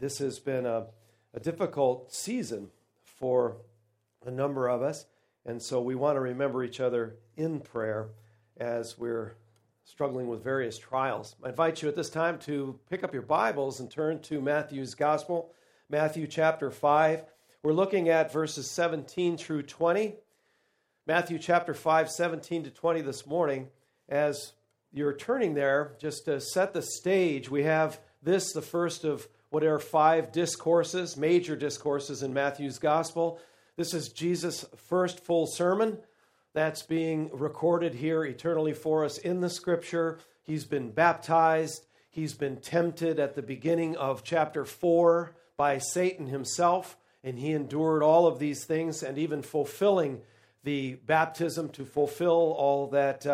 This has been a difficult season for a number of us, and so we want to remember each other in prayer as we're struggling with various trials. I invite you at this time to pick up your Bibles and turn to Matthew's Gospel, Matthew chapter 5. We're looking at verses 17 through 20. Matthew chapter 5, 17 to 20 this morning. As you're turning there, just to set the stage, we have this, the first of what are 5 discourses, major discourses in Matthew's Gospel. This is Jesus' first full sermon that's being recorded here eternally for us in the Scripture. He's been baptized. He's been tempted at the beginning of chapter 4 by Satan himself, and he endured all of these things and even fulfilling the baptism to fulfill all that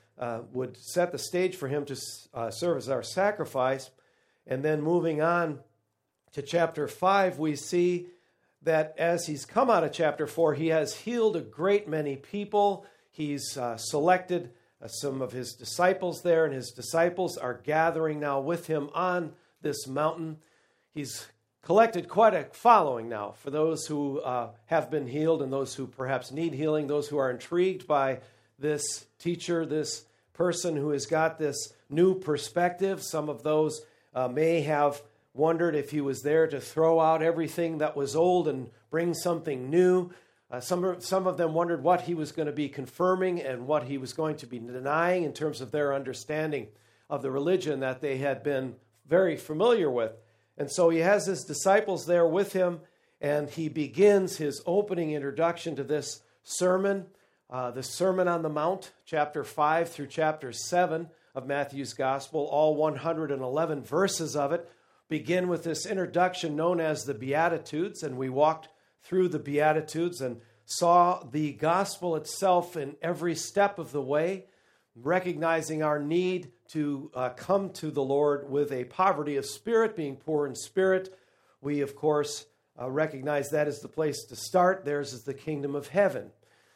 would set the stage for him to serve as our sacrifice. And then moving on to chapter 5, we see that as he's come out of chapter 4, he has healed a great many people. He's selected some of his disciples there, and his disciples are gathering now with him on this mountain. He's collected quite a following now for those who have been healed and those who perhaps need healing, those who are intrigued by this teacher, this person who has got this new perspective. Some of those may have wondered if he was there to throw out everything that was old and bring something new. Some of them wondered what he was going to be confirming and what he was going to be denying in terms of their understanding of the religion that they had been very familiar with. And so he has his disciples there with him, and he begins his opening introduction to this sermon, the Sermon on the Mount, chapter 5 through chapter 7 of Matthew's Gospel. All 111 verses of it begin with this introduction known as the Beatitudes, and we walked through the Beatitudes and saw the gospel itself in every step of the way, recognizing our need to come to the Lord with a poverty of spirit, being poor in spirit. We, of course, recognize that is the place to start. Theirs is the kingdom of heaven.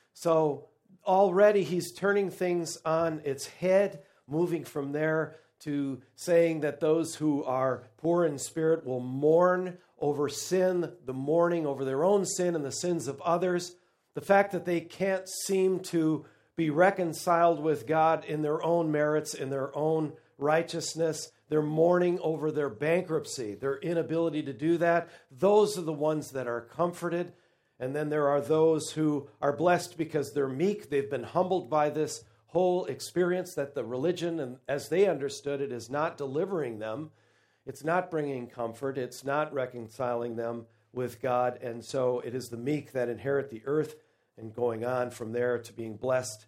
So already he's turning things on its head, moving from there to saying that those who are poor in spirit will mourn over sin, the mourning over their own sin and the sins of others. The fact that they can't seem to be reconciled with God in their own merits, in their own righteousness. They're mourning over their bankruptcy, their inability to do that. Those are the ones that are comforted. And then there are those who are blessed because they're meek. They've been humbled by this whole experience that the religion, and as they understood it, is not delivering them. It's not bringing comfort. It's not reconciling them with God. And so it is the meek that inherit the earth, and going on from there to being blessed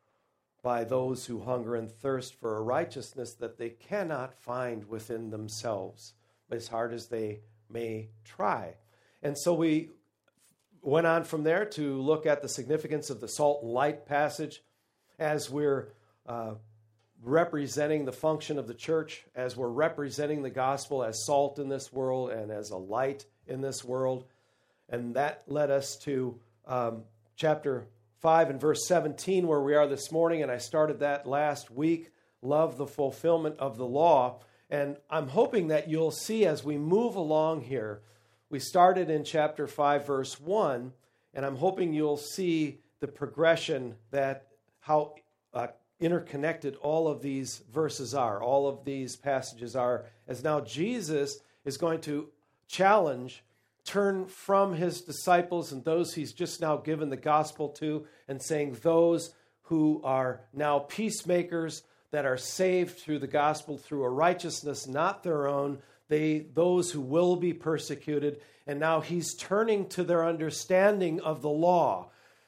by those who hunger and thirst for a righteousness that they cannot find within themselves, as hard as they may try. And so we went on from there to look at the significance of the salt and light passage as we're representing the function of the church, as we're representing the gospel as salt in this world and as a light in this world. And that led us to chapter 5 and verse 17, where we are this morning, and I started that last week, love the fulfillment of the law. And I'm hoping that you'll see as we move along here, we started in chapter 5, verse 1, and I'm hoping you'll see the progression, that how interconnected all of these verses are, all of these passages are, as now Jesus is going to challenge, turn from his disciples and those he's just now given the gospel to, and saying those who are now peacemakers that are saved through the gospel, through a righteousness not their own, those who will be persecuted. And now he's turning to their understanding of the law,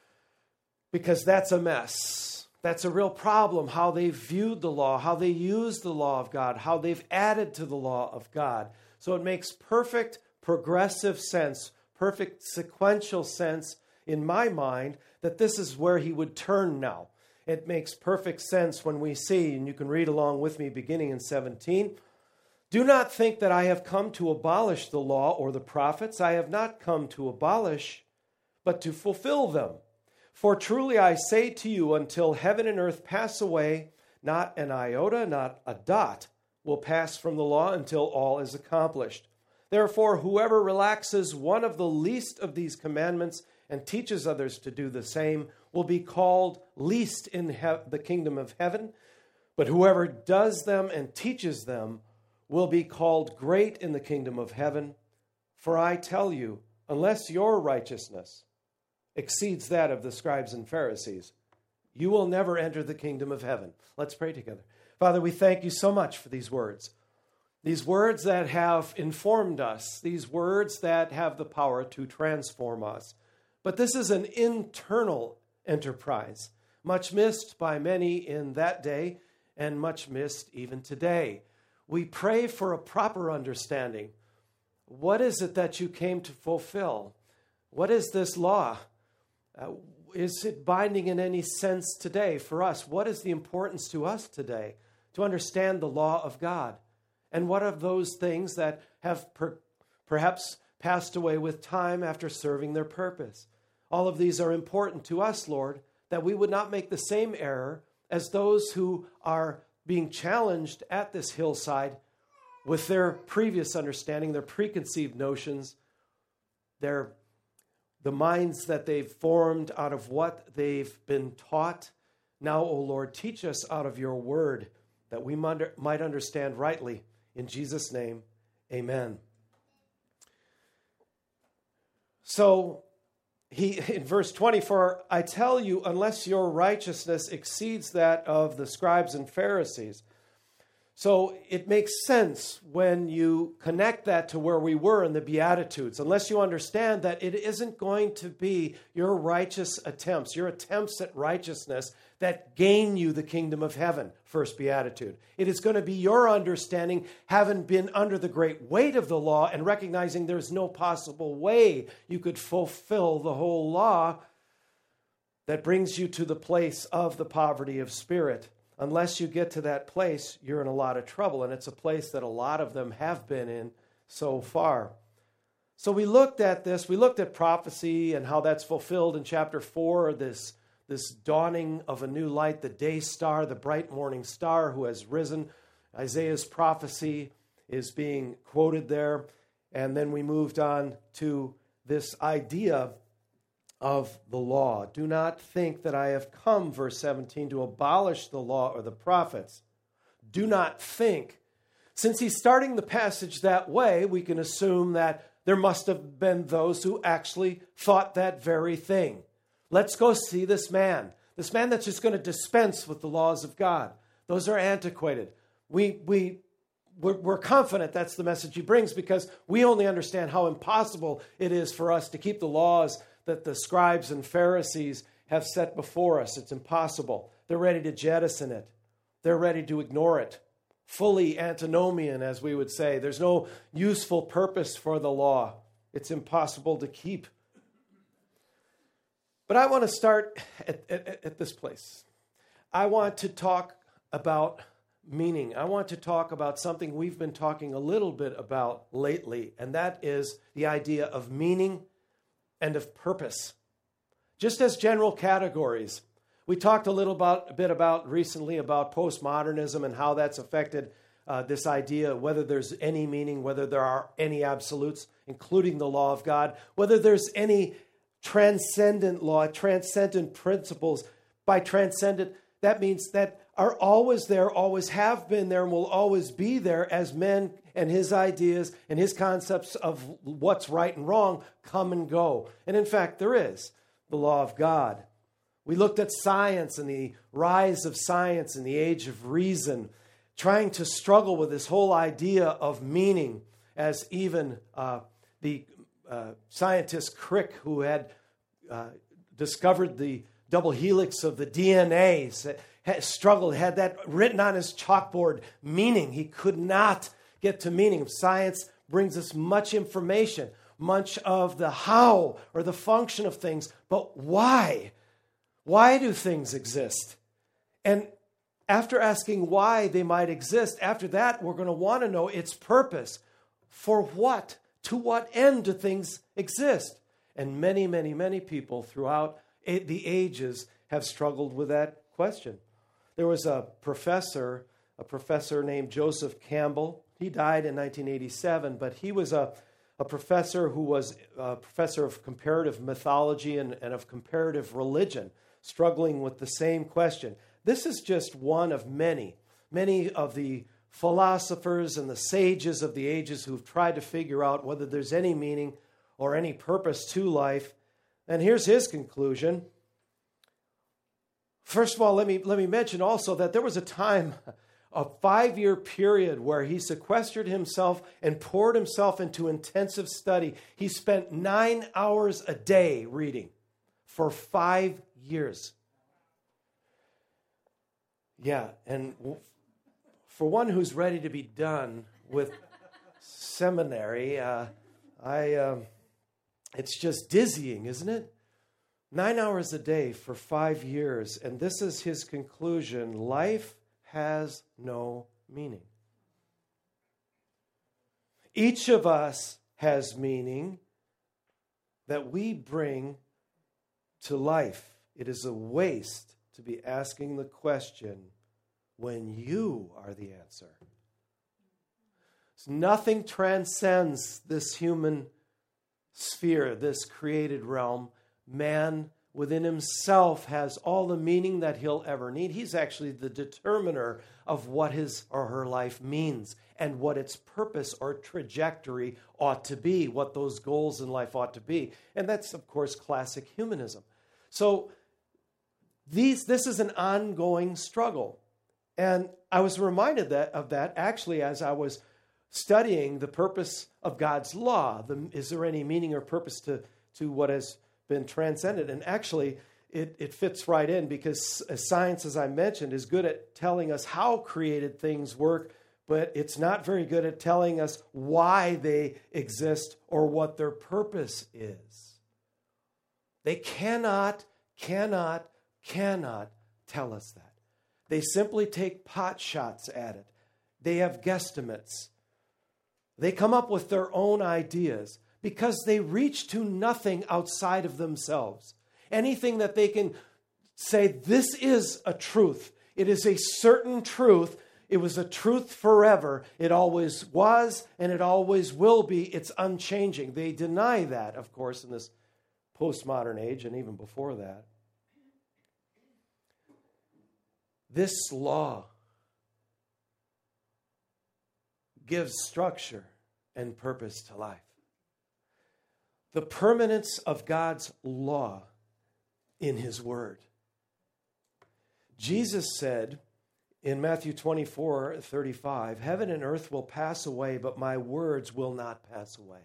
because that's a mess. That's a real problem, how they viewed the law, how they used the law of God, how they've added to the law of God. So it makes perfect progressive sense, perfect sequential sense in my mind that this is where he would turn now. It makes perfect sense when we see, and you can read along with me beginning in 17, "Do not think that I have come to abolish the law or the prophets. I have not come to abolish, but to fulfill them. For truly I say to you, until heaven and earth pass away, not an iota, not a dot will pass from the law until all is accomplished. Therefore, whoever relaxes one of the least of these commandments and teaches others to do the same will be called least in the kingdom of heaven. But whoever does them and teaches them will be called great in the kingdom of heaven. For I tell you, unless your righteousness exceeds that of the scribes and Pharisees, you will never enter the kingdom of heaven. Let's pray together. Father, we thank you so much for these words that have informed us, these words that have the power to transform us. But this is an internal enterprise, much missed by many in that day and much missed even today. We pray for a proper understanding. What is it that you came to fulfill? What is this law? Is it binding in any sense today for us? What is the importance to us today to understand the law of God? And what of those things that have perhaps passed away with time after serving their purpose? All of these are important to us, Lord, that we would not make the same error as those who are being challenged at this hillside with their previous understanding, their preconceived notions, the minds that they've formed out of what they've been taught. Now, O Lord, teach us out of your word that we might understand rightly. In Jesus' name, amen. So, in verse 24, I tell you, unless your righteousness exceeds that of the scribes and Pharisees. So it makes sense when you connect that to where we were in the Beatitudes, unless you understand that it isn't going to be your righteous attempts, your attempts at righteousness that gain you the kingdom of heaven, first Beatitude. It is going to be your understanding, having been under the great weight of the law and recognizing there's no possible way you could fulfill the whole law, that brings you to the place of the poverty of spirit. Unless you get to that place, you're in a lot of trouble, and it's a place that a lot of them have been in so far. So we looked at this. We looked at prophecy and how that's fulfilled in chapter 4, this dawning of a new light, the day star, the bright morning star who has risen. Isaiah's prophecy is being quoted there. And then we moved on to this idea of the law. Do not think that I have come, verse 17, to abolish the law or the prophets. Do not think. Since he's starting the passage that way, we can assume that there must have been those who actually thought that very thing. Let's go see this man that's just going to dispense with the laws of God. Those are antiquated. We're confident that's the message he brings because we only understand how impossible it is for us to keep the laws that the scribes and Pharisees have set before us. It's impossible. They're ready to jettison it. They're ready to ignore it. Fully antinomian, as we would say. There's no useful purpose for the law. It's impossible to keep. But I want to start at this place. I want to talk about meaning. I want to talk about something we've been talking a little bit about lately, and that is the idea of meaning and of purpose. Just as general categories. We talked a little bit about recently about postmodernism and how that's affected this idea, whether there's any meaning, whether there are any absolutes, including the law of God, whether there's any transcendent law, transcendent principles. By transcendent, that means that are always there, always have been there, and will always be there as men and his ideas and his concepts of what's right and wrong come and go. And in fact, there is the law of God. We looked at science and the rise of science in the age of reason, trying to struggle with this whole idea of meaning, as even the scientist Crick, who had discovered the double helix of the DNA, had that written on his chalkboard, meaning. He could not get to meaning. Science brings us much information, much of the how or the function of things, but why? Why do things exist? And after asking why they might exist, after that, we're going to want to know its purpose. For what? To what end do things exist? And many, many, many people throughout the ages have struggled with that question. There was a professor named Joseph Campbell. He died in 1987, but he was a a professor who was a professor of comparative mythology and of comparative religion, struggling with the same question. This is just one of many of the philosophers and the sages of the ages who've tried to figure out whether there's any meaning or any purpose to life. And here's his conclusion. First of all, let me mention also that there was a time, a 5-year period, where he sequestered himself and poured himself into intensive study. He spent 9 hours a day reading for 5 years. Yeah, and for one who's ready to be done with seminary, it's just dizzying, isn't it? 9 hours a day for 5 years, and this is his conclusion: life has no meaning. Each of us has meaning that we bring to life. It is a waste to be asking the question when you are the answer. So nothing transcends this human sphere, this created realm. Man within himself has all the meaning that he'll ever need. He's actually the determiner of what his or her life means and what its purpose or trajectory ought to be, what those goals in life ought to be. And that's, of course, classic humanism. So this is an ongoing struggle. And I was reminded of that actually as I was studying the purpose of God's law. Is there any meaning or purpose to what has been transcended? And actually, it fits right in, because science, as I mentioned, is good at telling us how created things work, but it's not very good at telling us why they exist or what their purpose is. They cannot tell us that. They simply take pot shots at it. They have guesstimates. They come up with their own ideas because they reach to nothing outside of themselves. Anything that they can say, this is a truth. It is a certain truth. It was a truth forever. It always was, and it always will be. It's unchanging. They deny that, of course, in this postmodern age, and even before that. This law gives structure and purpose to life. The permanence of God's law in His Word. Jesus said in Matthew 24:35, heaven and earth will pass away, but my words will not pass away.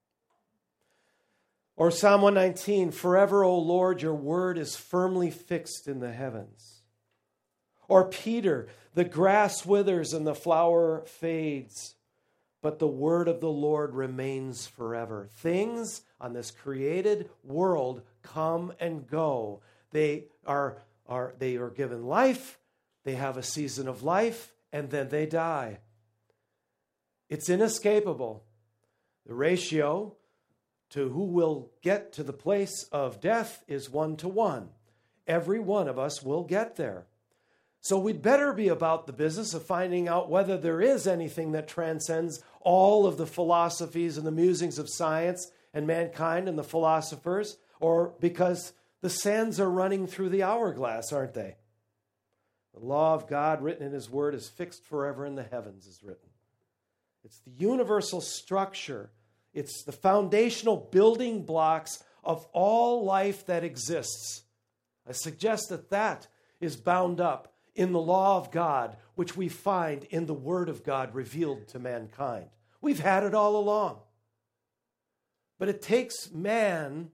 Or Psalm 119, forever, O Lord, your word is firmly fixed in the heavens. Or Peter, the grass withers and the flower fades, but the word of the Lord remains forever. Things on this created world come and go. They are given life, they have a season of life, and then they die. It's inescapable. The ratio to who will get to the place of death is 1-to-1. Every one of us will get there. So we'd better be about the business of finding out whether there is anything that transcends all of the philosophies and the musings of science and mankind and the philosophers, or because the sands are running through the hourglass, aren't they? The law of God written in His Word is fixed forever in the heavens, is written. It's the universal structure. It's the foundational building blocks of all life that exists. I suggest that is bound up in the law of God, which we find in the Word of God revealed to mankind. We've had it all along. But it takes man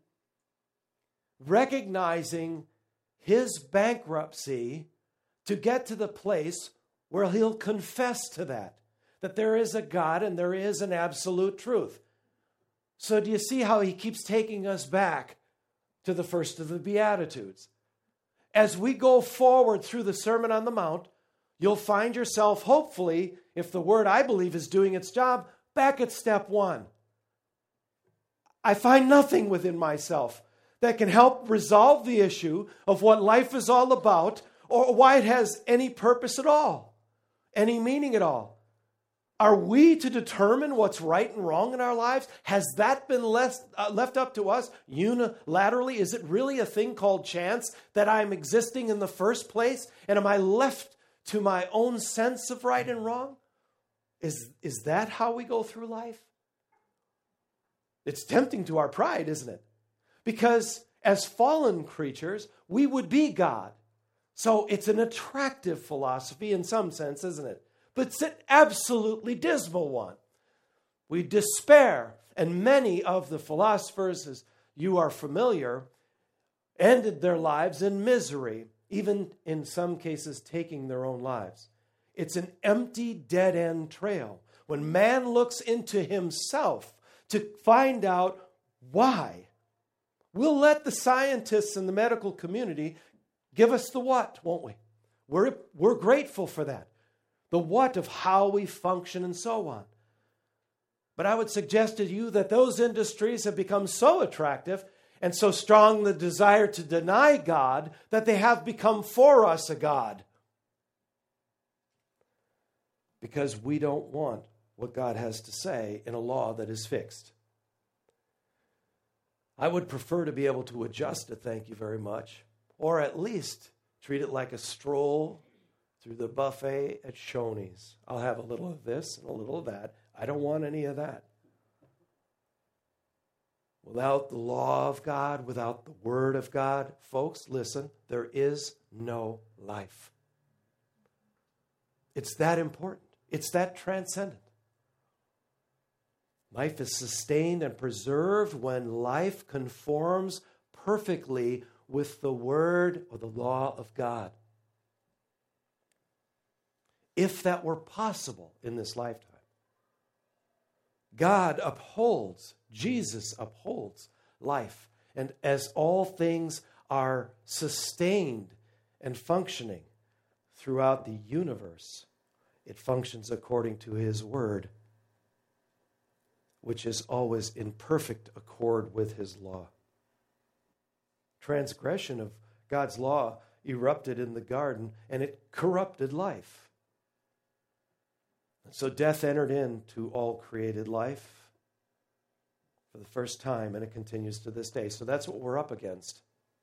recognizing his bankruptcy to get to the place where he'll confess to that there is a God and there is an absolute truth. So do you see how he keeps taking us back to the first of the Beatitudes? As we go forward through the Sermon on the Mount, you'll find yourself, hopefully, if the Word, I believe, is doing its job, back at step 1. I find nothing within myself that can help resolve the issue of what life is all about or why it has any purpose at all, any meaning at all. Are we to determine what's right and wrong in our lives? Has that been left up to us unilaterally? Is it really a thing called chance that I'm existing in the first place? And am I left to my own sense of right and wrong? Is that how we go through life? It's tempting to our pride, isn't it? Because as fallen creatures, we would be God. So it's an attractive philosophy in some sense, isn't it? But it's an absolutely dismal one. We despair, and many of the philosophers, as you are familiar, ended their lives in misery, even in some cases taking their own lives. It's an empty, dead-end trail. When man looks into himself to find out why, we'll let the scientists and the medical community give us the what, won't we? We're grateful for that. The what of how we function and so on. But I would suggest to you that those industries have become so attractive and so strong the desire to deny God that they have become for us a God. Because we don't want what God has to say in a law that is fixed. I would prefer to be able to adjust it, thank you very much, or at least treat it like a stroll through the buffet at Shoney's. I'll have a little of this and a little of that. I don't want any of that. Without the law of God, without the word of God, folks, listen, there is no life. It's that important. It's that transcendent. Life is sustained and preserved when life conforms perfectly with the word or the law of God. If that were possible in this lifetime. God upholds, Jesus upholds life. And as all things are sustained and functioning throughout the universe, it functions according to his word, which is always in perfect accord with his law. Transgression of God's law erupted in the garden, and it corrupted life. So death entered into all created life for the first time, and it continues to this day. So that's what we're up against.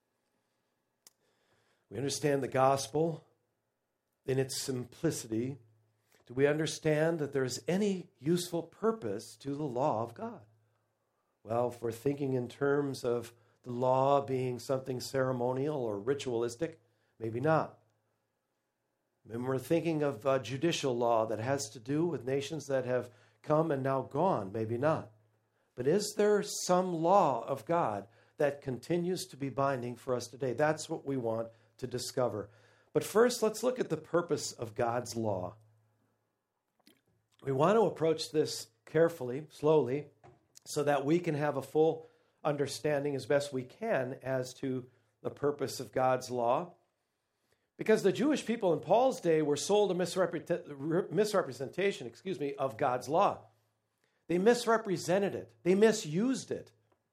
We understand the gospel in its simplicity. Do we understand that there's any useful purpose to the law of God? Well, if we're thinking in terms of the law being something ceremonial or ritualistic, maybe not. When we're thinking of judicial law that has to do with nations that have come and now gone, maybe not. But is there some law of God that continues to be binding for us today? That's what we want to discover. But first, let's look at the purpose of God's law. We want to approach this carefully, slowly, so that we can have a full understanding as best we can as to the purpose of God's law. Because the Jewish people in Paul's day were sold a misrepresentation, of God's law. They misrepresented it. They misused it.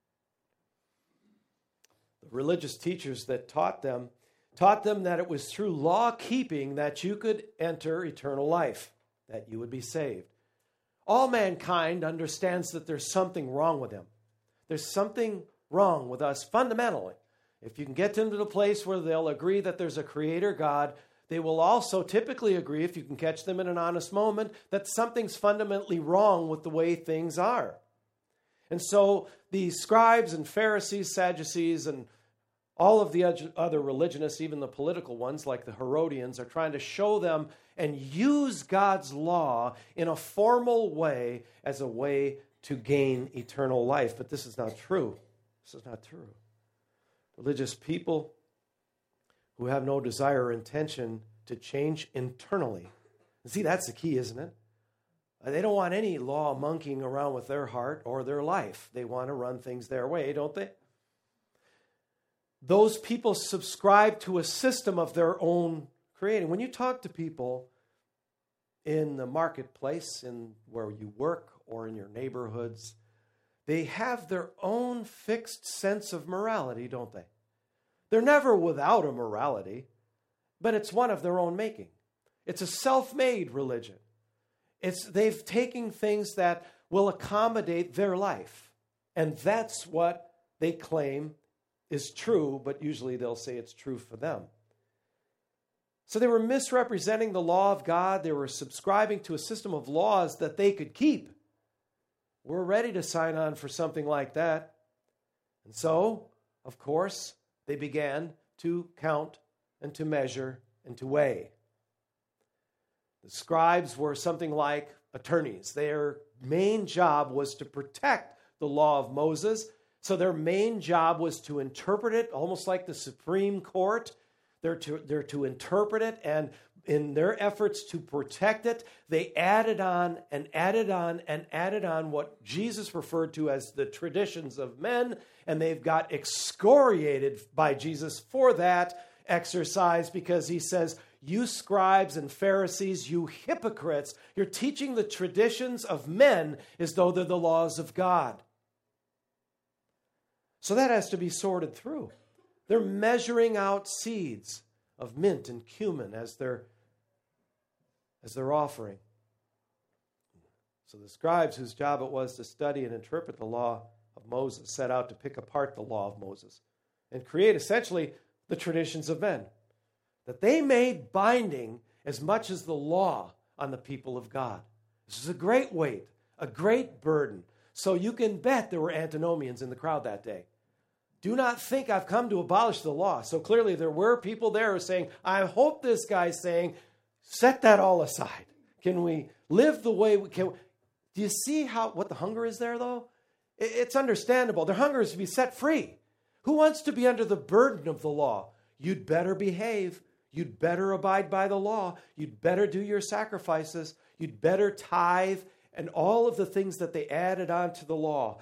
The religious teachers that taught them that it was through law keeping that you could enter eternal life, that you would be saved. All mankind understands that there's something wrong with them. There's something wrong with us fundamentally. If you can get them to the place where they'll agree that there's a creator God, they will also typically agree, if you can catch them in an honest moment, that something's fundamentally wrong with the way things are. And so the scribes and Pharisees, Sadducees, and all of the other religionists, even the political ones like the Herodians, are trying to show them and use God's law in a formal way as a way to gain eternal life. But this is not true. This is not true. Religious people who have no desire or intention to change internally. See, that's the key, isn't it? They don't want any law monkeying around with their heart or their life. They want to run things their way, don't they? Those people subscribe to a system of their own creating. When you talk to people in the marketplace, in where you work or in your neighborhoods, they have their own fixed sense of morality, don't they? They're never without a morality, but it's one of their own making. It's a self-made religion. They've taken things that will accommodate their life. And that's what they claim is true, but usually they'll say it's true for them. So they were misrepresenting the law of God. They were subscribing to a system of laws that they could keep. We're ready to sign on for something like that. And so, of course, they began to count and to measure and to weigh. The scribes were something like attorneys. Their main job was to protect the law of Moses. So their main job was to interpret it, almost like the Supreme Court. They're to interpret it, and in their efforts to protect it, they added on and added on and added on what Jesus referred to as the traditions of men, and they've got excoriated by Jesus for that exercise because he says, "You scribes and Pharisees, you hypocrites, you're teaching the traditions of men as though they're the laws of God." So that has to be sorted through. They're measuring out seeds of mint and cumin as their offering. So the scribes, whose job it was to study and interpret the law of Moses, set out to pick apart the law of Moses and create essentially the traditions of men that they made binding as much as the law on the people of God. This is a great weight, a great burden. So you can bet there were antinomians in the crowd that day. Do not think I've come to abolish the law. So clearly there were people there who saying, I hope this guy's saying, set that all aside. Can we live the way we can? Do you see what the hunger is there, though? It's understandable. Their hunger is to be set free. Who wants to be under the burden of the law? You'd better behave. You'd better abide by the law. You'd better do your sacrifices. You'd better tithe, and all of the things that they added on to the law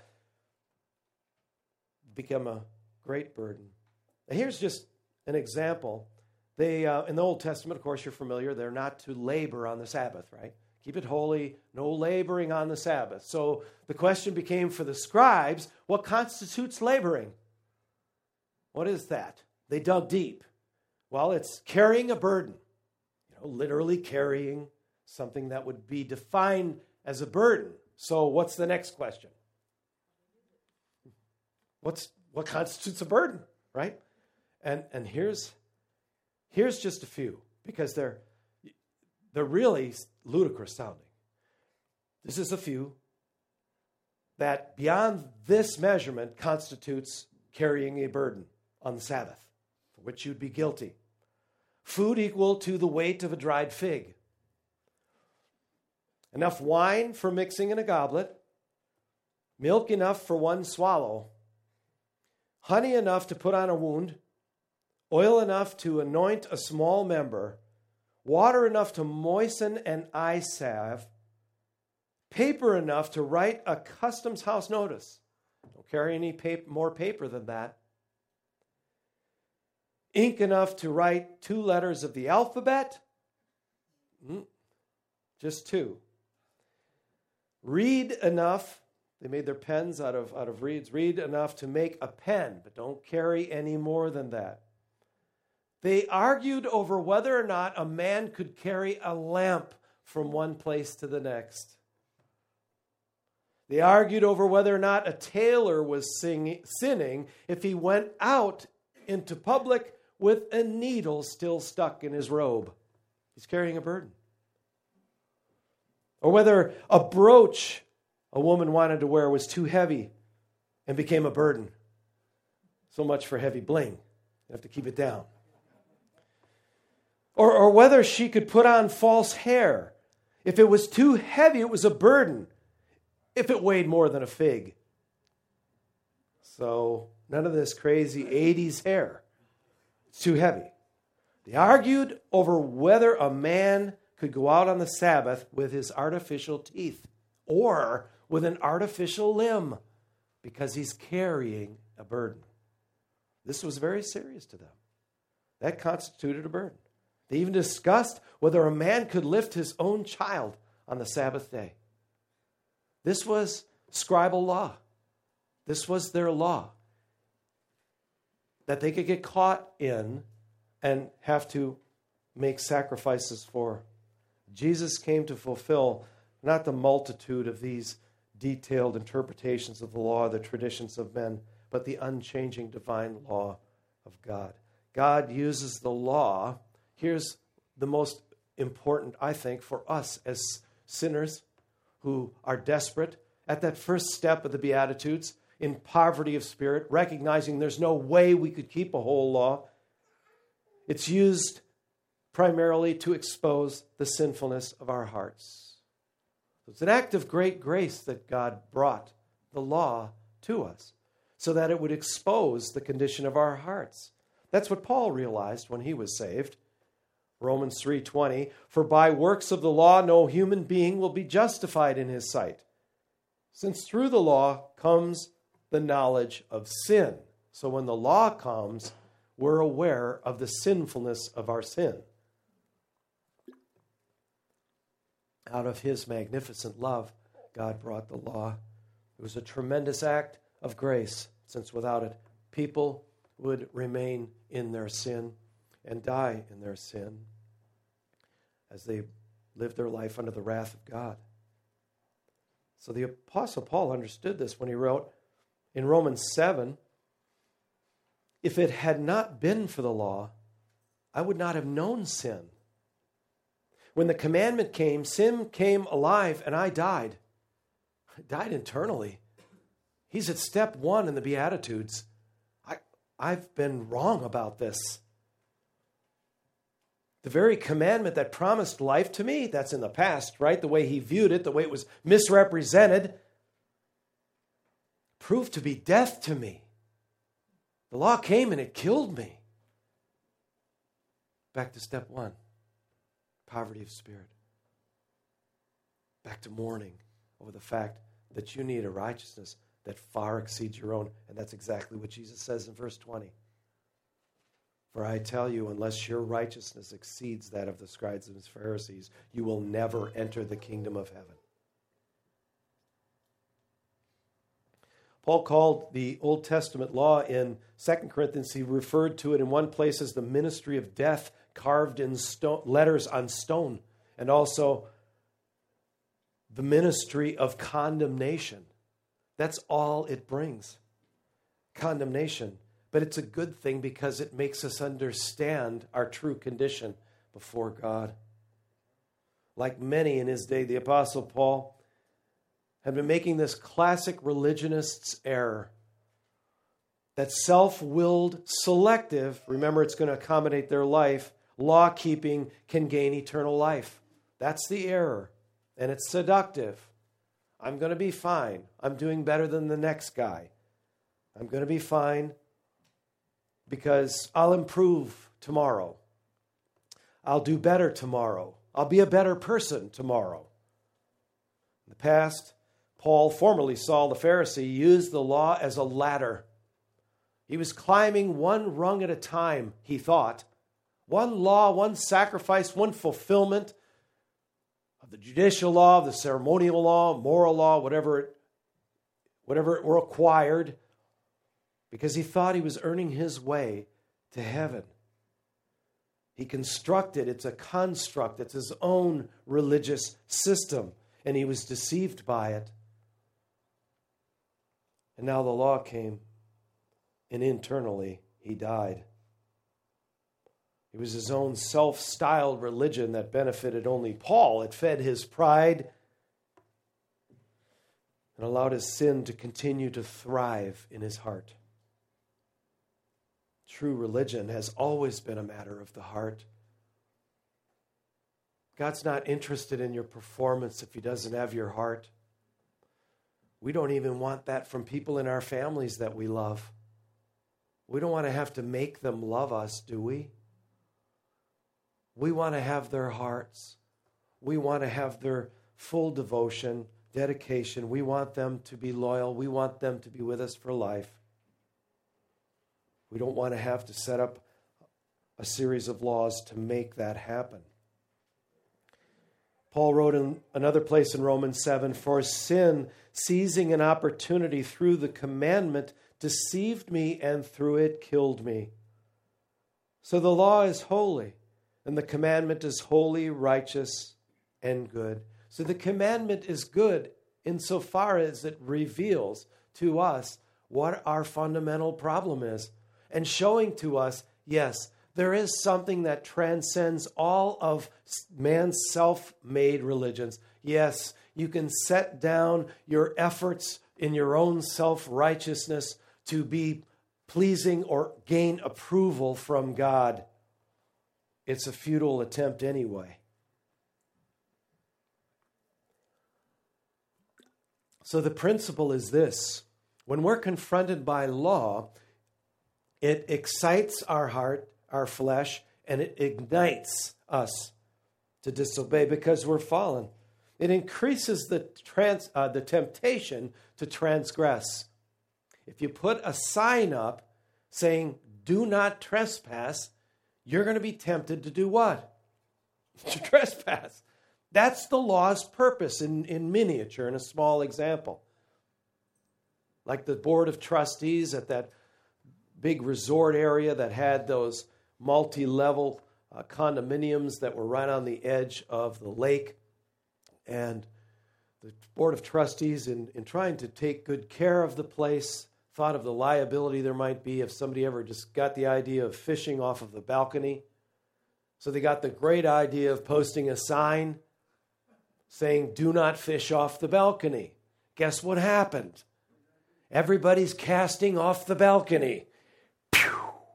become a great burden. And here's just an example. They, in the Old Testament, of course, you're familiar, they're not to labor on the Sabbath, right? Keep it holy, no laboring on the Sabbath. So the question became for the scribes, what constitutes laboring? What is that? They dug deep. Well, it's carrying a burden, literally carrying something that would be defined as a burden. So what's the next question? What constitutes a burden, right? And here's just a few, because they're really ludicrous sounding. This is a few that beyond this measurement constitutes carrying a burden on the Sabbath, for which you'd be guilty. Food equal to the weight of a dried fig. Enough wine for mixing in a goblet. Milk enough for one swallow. Honey enough to put on a wound. Oil enough to anoint a small member. Water enough to moisten an eye salve. Paper enough to write a customs house notice. Don't carry any more paper than that. Ink enough to write 2 letters of the alphabet. Just 2. Reed enough. They made their pens out of reeds. Reed enough to make a pen, but don't carry any more than that. They argued over whether or not a man could carry a lamp from one place to the next. They argued over whether or not a tailor was sinning if he went out into public with a needle still stuck in his robe. He's carrying a burden. Or whether a brooch a woman wanted to wear was too heavy and became a burden. So much for heavy bling. You have to keep it down. Or whether she could put on false hair. If it was too heavy, it was a burden. If it weighed more than a fig. So none of this crazy 80s hair. It's too heavy. They argued over whether a man could go out on the Sabbath with his artificial teeth or with an artificial limb because he's carrying a burden. This was very serious to them. That constituted a burden. They even discussed whether a man could lift his own child on the Sabbath day. This was scribal law. This was their law that they could get caught in and have to make sacrifices for. Jesus came to fulfill not the multitude of these detailed interpretations of the law, the traditions of men, but the unchanging divine law of God. God uses the law. Here's the most important, I think, for us as sinners who are desperate at that first step of the Beatitudes, in poverty of spirit, recognizing there's no way we could keep a whole law. It's used primarily to expose the sinfulness of our hearts. It's an act of great grace that God brought the law to us so that it would expose the condition of our hearts. That's what Paul realized when he was saved. Romans 3:20, for by works of the law no human being will be justified in his sight, since through the law comes the knowledge of sin. So when the law comes, we're aware of the sinfulness of our sin. Out of his magnificent love, God brought the law. It was a tremendous act of grace, since without it, people would remain in their sin and die in their sin as they lived their life under the wrath of God. So the Apostle Paul understood this when he wrote in Romans 7, if it had not been for the law, I would not have known sin. When the commandment came, sin came alive and I died. I died internally. He's at step 1 in the Beatitudes. I've been wrong about this. The very commandment that promised life to me, that's in the past, right? The way he viewed it, the way it was misrepresented, proved to be death to me. The law came and it killed me. Back to step 1, poverty of spirit. Back to mourning over the fact that you need a righteousness that far exceeds your own. And that's exactly what Jesus says in verse 20. For I tell you, unless your righteousness exceeds that of the scribes and Pharisees, you will never enter the kingdom of heaven. Paul called the Old Testament law in 2 Corinthians, he referred to it in one place as the ministry of death carved in stone, letters on stone, and also the ministry of condemnation. That's all it brings, condemnation. But it's a good thing because it makes us understand our true condition before God. Like many in his day, the Apostle Paul had been making this classic religionist's error, that self-willed, selective, remember it's going to accommodate their life, law-keeping can gain eternal life. That's the error, and it's seductive. I'm going to be fine. I'm doing better than the next guy. I'm going to be fine because I'll improve tomorrow. I'll do better tomorrow. I'll be a better person tomorrow. In the past, Paul, formerly Saul the Pharisee, used the law as a ladder. He was climbing one rung at a time, he thought. One law, one sacrifice, one fulfillment of the judicial law, the ceremonial law, moral law, whatever it required, because he thought he was earning his way to heaven. He constructed, it's a construct, it's his own religious system, and he was deceived by it. And now the law came, and internally he died. It was his own self-styled religion that benefited only Paul. It fed his pride and allowed his sin to continue to thrive in his heart. True religion has always been a matter of the heart. God's not interested in your performance if he doesn't have your heart. We don't even want that from people in our families that we love. We don't want to have to make them love us, do we? We want to have their hearts. We want to have their full devotion, dedication. We want them to be loyal. We want them to be with us for life. We don't want to have to set up a series of laws to make that happen. Paul wrote in another place in Romans 7, for sin, seizing an opportunity through the commandment, deceived me and through it killed me. So the law is holy, and the commandment is holy, righteous, and good. So the commandment is good insofar as it reveals to us what our fundamental problem is, and showing to us, yes, there is something that transcends all of man's self-made religions. Yes, you can set down your efforts in your own self-righteousness to be pleasing or gain approval from God. It's a futile attempt anyway. So the principle is this: when we're confronted by law, it excites our heart, our flesh, and it ignites us to disobey because we're fallen. It increases the temptation to transgress. If you put a sign up saying, "Do not trespass," you're going to be tempted to do what? To trespass. That's the law's purpose in miniature, in a small example. Like the board of trustees at that big resort area that had those multi-level condominiums that were right on the edge of the lake. And the board of trustees, in trying to take good care of the place, thought of the liability there might be if somebody ever just got the idea of fishing off of the balcony. So they got the great idea of posting a sign saying, "Do not fish off the balcony." Guess what happened? Everybody's casting off the balcony. Pew!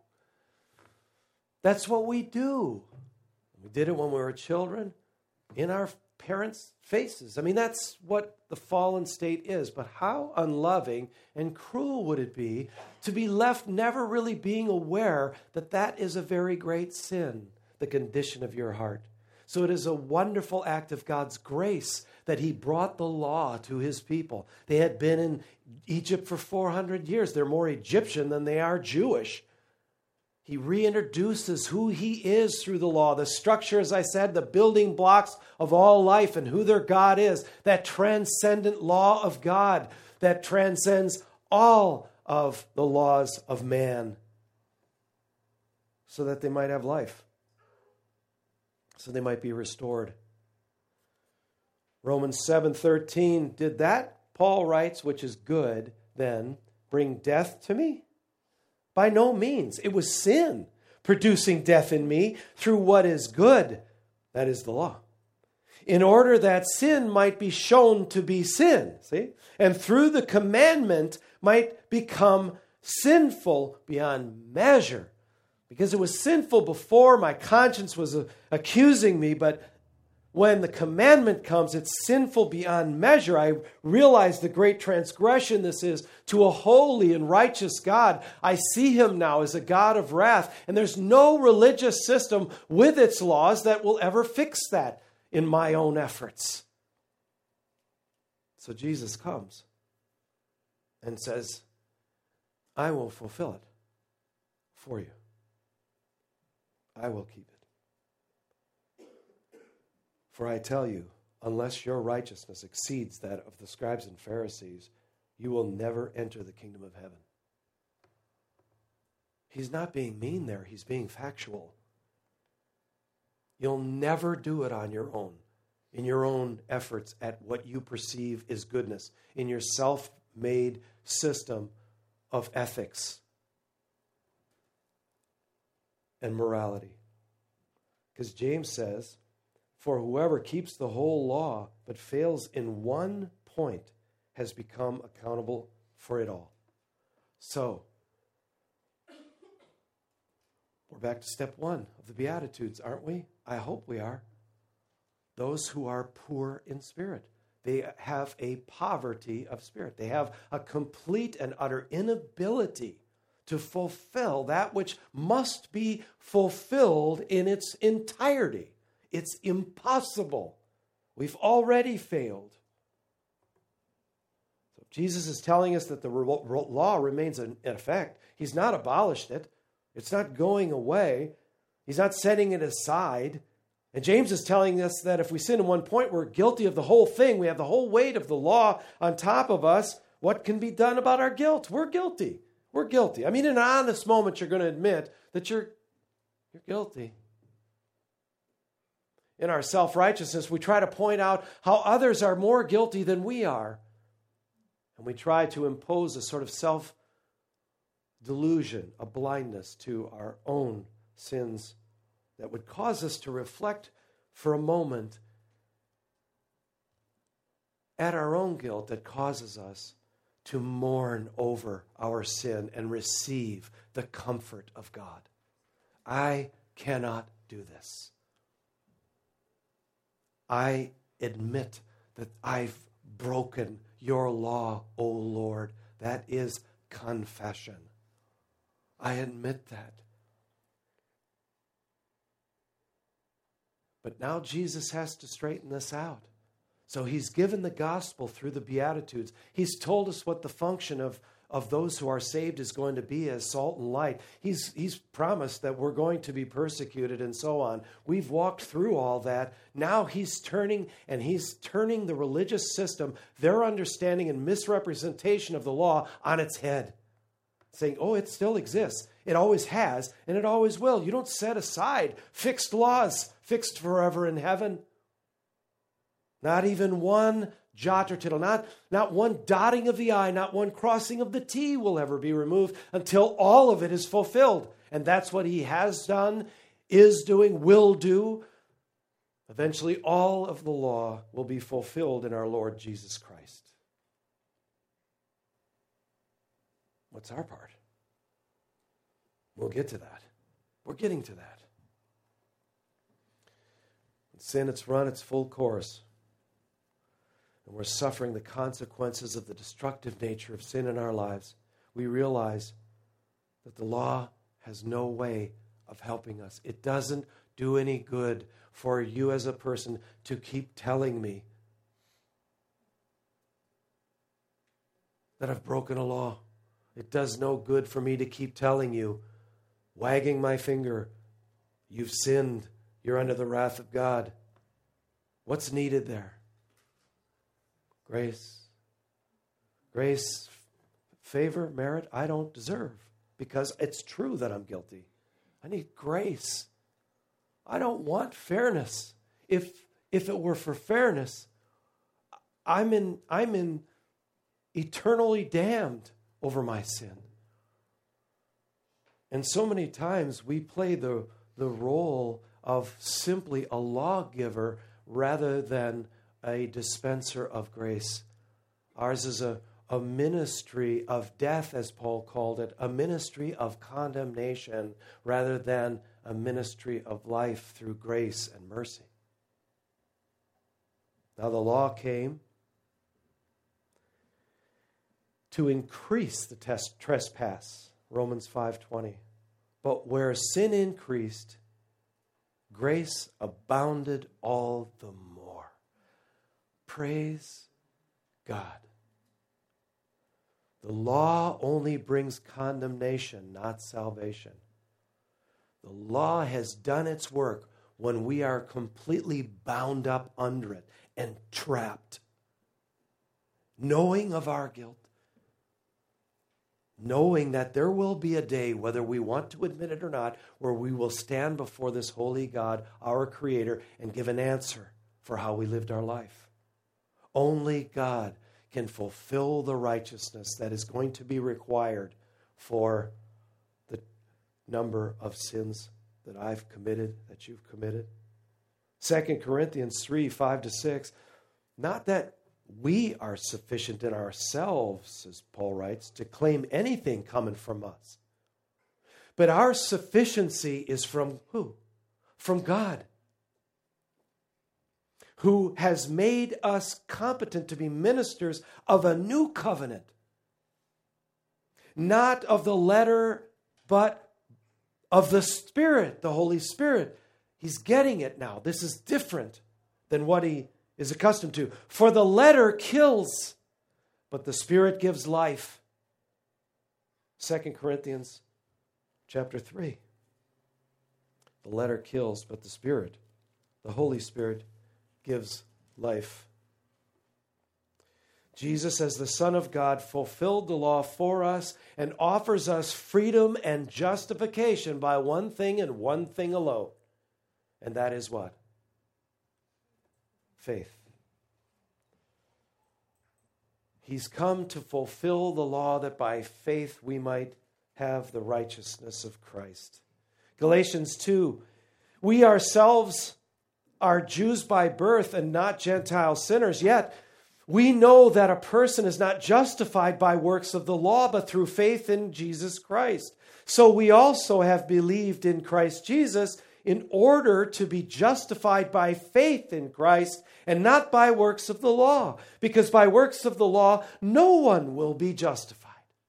That's what we do. We did it when we were children, in our parents' faces. I mean, that's what the fallen state is. But how unloving and cruel would it be to be left never really being aware that that is a very great sin, the condition of your heart. So it is a wonderful act of God's grace that he brought the law to his people. They had been in Egypt for 400 years. They're more Egyptian than they are Jewish. He reintroduces who he is through the law, the structure, as I said, the building blocks of all life and who their God is, that transcendent law of God that transcends all of the laws of man, so that they might have life, so they might be restored. Romans 7:13, did that, Paul writes, which is good, then bring death to me? By no means. It was sin producing death in me through what is good, that is the law, in order that sin might be shown to be sin, see? And through the commandment might become sinful beyond measure. Because it was sinful before, my conscience was accusing me, but when the commandment comes, it's sinful beyond measure. I realize the great transgression this is to a holy and righteous God. I see him now as a God of wrath, and there's no religious system with its laws that will ever fix that in my own efforts. So Jesus comes and says, I will fulfill it for you. I will keep it. For I tell you, unless your righteousness exceeds that of the scribes and Pharisees, you will never enter the kingdom of heaven. He's not being mean there. He's being factual. You'll never do it on your own, in your own efforts at what you perceive is goodness, in your self-made system of ethics and morality. Because James says, for whoever keeps the whole law but fails in one point has become accountable for it all. So, we're back to step one of the Beatitudes, aren't we? I hope we are. Those who are poor in spirit. They have a poverty of spirit. They have a complete and utter inability to fulfill that which must be fulfilled in its entirety. It's impossible. We've already failed. So Jesus is telling us that the law remains in effect. He's not abolished it. It's not going away. He's not setting it aside. And James is telling us that if we sin in one point, we're guilty of the whole thing. We have the whole weight of the law on top of us. What can be done about our guilt? We're guilty. We're guilty. I mean, in an honest moment, you're going to admit that you're guilty. In our self-righteousness, we try to point out how others are more guilty than we are. And we try to impose a sort of self-delusion, a blindness to our own sins that would cause us to reflect for a moment at our own guilt, that causes us to mourn over our sin and receive the comfort of God. I cannot do this. I admit that I've broken your law, O Lord. That is confession. I admit that. But now Jesus has to straighten this out. So he's given the gospel through the Beatitudes. He's told us what the function of those who are saved is going to be as salt and light. He's promised that we're going to be persecuted and so on. We've walked through all that. Now he's turning the religious system, their understanding and misrepresentation of the law, on its head. Saying, oh, it still exists. It always has, and it always will. You don't set aside fixed laws, fixed forever in heaven. Not even one jot or tittle, not one dotting of the I, not one crossing of the T will ever be removed until all of it is fulfilled. And that's what he has done, is doing, will do. Eventually, all of the law will be fulfilled in our Lord Jesus Christ. What's our part? We'll get to that. We're getting to that. Sin, it's run its full course. And we're suffering the consequences of the destructive nature of sin in our lives. We realize that the law has no way of helping us. It doesn't do any good for you as a person to keep telling me that I've broken a law. It does no good for me to keep telling you, wagging my finger, you've sinned, you're under the wrath of God. What's needed there? Grace. Grace, favor, merit, I don't deserve, because it's true that I'm guilty. I need grace. I don't want fairness. If it were for fairness, I'm in eternally damned over my sin. And so many times we play the role of simply a lawgiver rather than a dispenser of grace. Ours is a ministry of death, as Paul called it, a ministry of condemnation rather than a ministry of life through grace and mercy. Now the law came to increase the trespass, Romans 5:20. But where sin increased, grace abounded all the more. Praise God. The law only brings condemnation, not salvation. The law has done its work when we are completely bound up under it and trapped, knowing of our guilt, knowing that there will be a day, whether we want to admit it or not, where we will stand before this holy God, our Creator, and give an answer for how we lived our life. Only God can fulfill the righteousness that is going to be required for the number of sins that I've committed, that you've committed. 2 Corinthians 3:5-6, not that we are sufficient in ourselves, as Paul writes, to claim anything coming from us. But our sufficiency is from who? From God, who has made us competent to be ministers of a new covenant. Not of the letter, but of the Spirit, the Holy Spirit. He's getting it now. This is different than what he is accustomed to. For the letter kills, but the Spirit gives life. 2 Corinthians chapter 3. The letter kills, but the Spirit, the Holy Spirit, gives life. Jesus, as the Son of God, fulfilled the law for us and offers us freedom and justification by one thing and one thing alone. And that is what? faith. He's come to fulfill the law that by faith we might have the righteousness of Christ. Galatians 2, we ourselves are Jews by birth and not Gentile sinners, yet we know that a person is not justified by works of the law, but through faith in Jesus Christ. So we also have believed in Christ Jesus in order to be justified by faith in Christ and not by works of the law, because by works of the law, no one will be justified.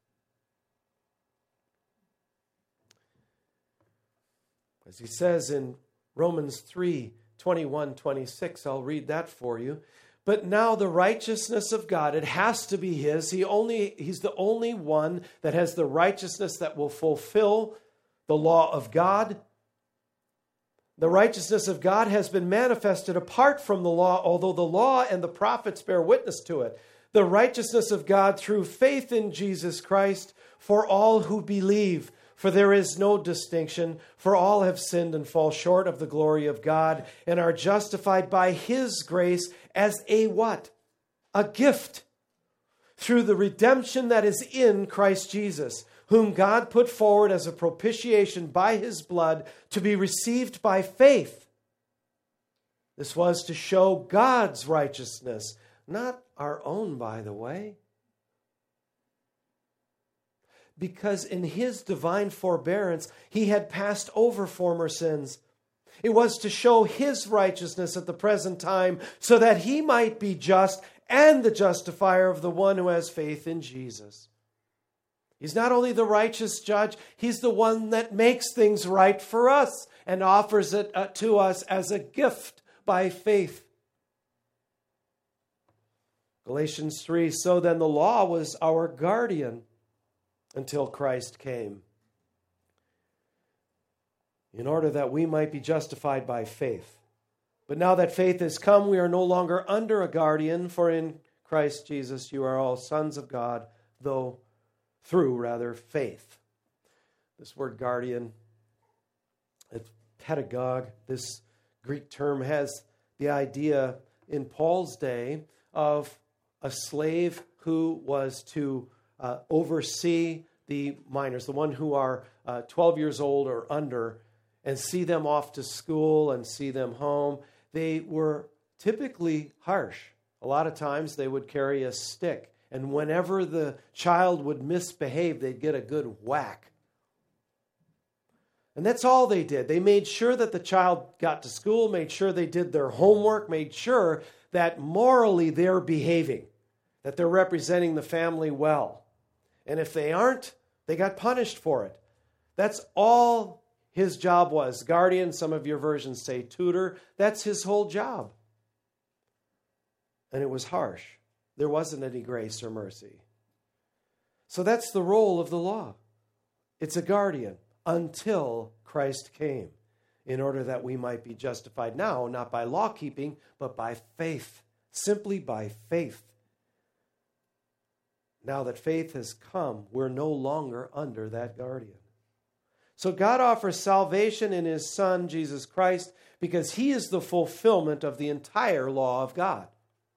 As he says in Romans 3:21-26, I'll read that for you. But now the righteousness of God, it has to be his. He's the only one that has the righteousness that will fulfill the law of God. The righteousness of God has been manifested apart from the law, although the law and the prophets bear witness to it. The righteousness of God through faith in Jesus Christ for all who believe. For there is no distinction, for all have sinned and fall short of the glory of God and are justified by his grace as a what? A gift through the redemption that is in Christ Jesus, whom God put forward as a propitiation by his blood to be received by faith. This was to show God's righteousness, not our own, by the way. Because in his divine forbearance, he had passed over former sins. It was to show his righteousness at the present time so that he might be just and the justifier of the one who has faith in Jesus. He's not only the righteous judge, he's the one that makes things right for us and offers it to us as a gift by faith. Galatians 3, so then the law was our guardian until Christ came, in order that we might be justified by faith. But now that faith has come, we are no longer under a guardian, for in Christ Jesus you are all sons of God, through faith. This word guardian, it's pedagogue. This Greek term has the idea in Paul's day of a slave who was to oversee the minors, the one who are 12 years old or under, and see them off to school and see them home. They were typically harsh. A lot of times they would carry a stick, and whenever the child would misbehave, they'd get a good whack. And that's all they did. They made sure that the child got to school, made sure they did their homework, made sure that morally they're behaving, that they're representing the family well. And if they aren't, they got punished for it. That's all his job was. Guardian, some of your versions say tutor. That's his whole job. And it was harsh. There wasn't any grace or mercy. So that's the role of the law. It's a guardian until Christ came, in order that we might be justified now, not by law keeping, but by faith, simply by faith. Now that faith has come, we're no longer under that guardian. So God offers salvation in his Son, Jesus Christ, because he is the fulfillment of the entire law of God.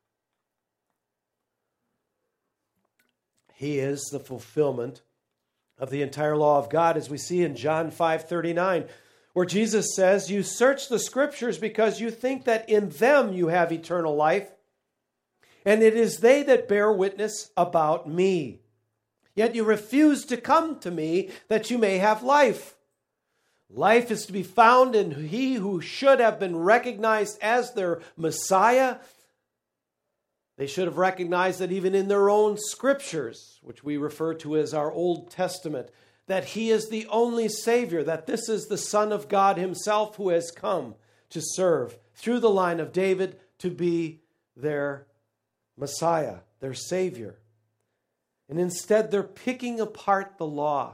He is the fulfillment of the entire law of God, as we see in John 5:39, where Jesus says, you search the scriptures because you think that in them you have eternal life, and it is they that bear witness about me. Yet you refuse to come to me that you may have life. Life is to be found in he who should have been recognized as their Messiah. They should have recognized that even in their own scriptures, which we refer to as our Old Testament, that he is the only Savior, that this is the Son of God himself who has come to serve through the line of David to be their Messiah, their Savior. And instead, they're picking apart the law.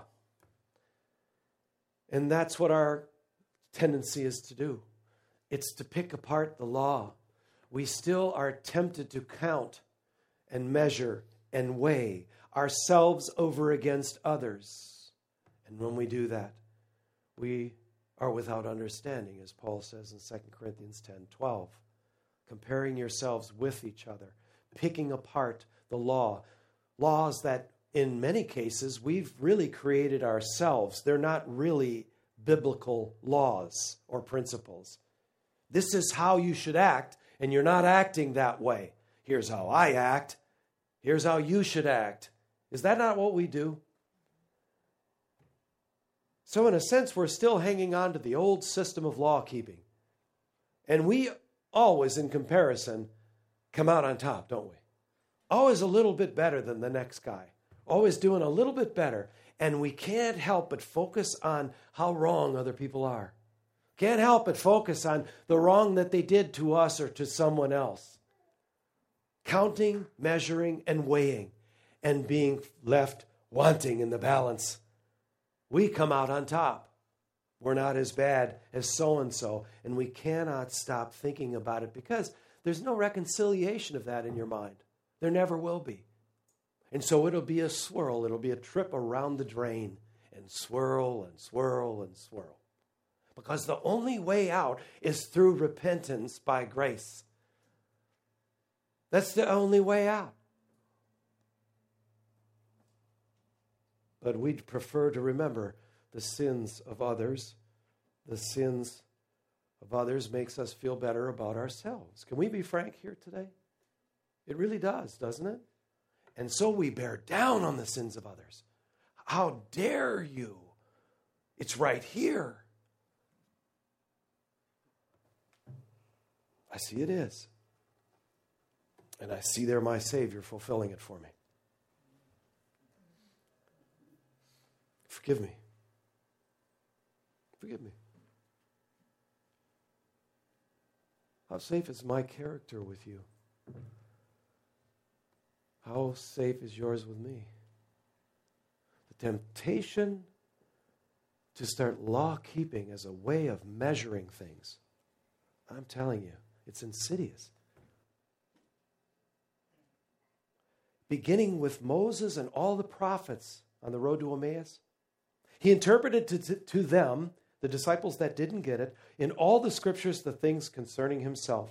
And that's what our tendency is to do. It's to pick apart the law. We still are tempted to count and measure and weigh ourselves over against others. And when we do that, we are without understanding, as Paul says in 2 Corinthians 10:12. comparing yourselves with each other, picking apart the law. Laws that, in many cases, we've really created ourselves. They're not really biblical laws or principles. This is how you should act, and you're not acting that way. Here's how I act. Here's how you should act. Is that not what we do? So in a sense, we're still hanging on to the old system of law keeping. And we always, in comparison, come out on top, don't we? Always a little bit better than the next guy. Always doing a little bit better. And we can't help but focus on how wrong other people are. Can't help but focus on the wrong that they did to us or to someone else. Counting, measuring, and weighing, and being left wanting in the balance. We come out on top. We're not as bad as so-and-so, and we cannot stop thinking about it because there's no reconciliation of that in your mind. There never will be. And so it'll be a swirl. It'll be a trip around the drain and swirl and swirl and swirl. Because the only way out is through repentance by grace. That's the only way out. But we'd prefer to remember the sins of others. The sins of others makes us feel better about ourselves. Can we be frank here today? It really does, doesn't it? And so we bear down on the sins of others. How dare you? It's right here. I see it is. And I see there my Savior fulfilling it for me. Forgive me. Forgive me. How safe is my character with you? How safe is yours with me? The temptation to start law-keeping as a way of measuring things, I'm telling you, it's insidious. Beginning with Moses and all the prophets on the road to Emmaus, he interpreted to them, the disciples that didn't get it, in all the scriptures the things concerning himself.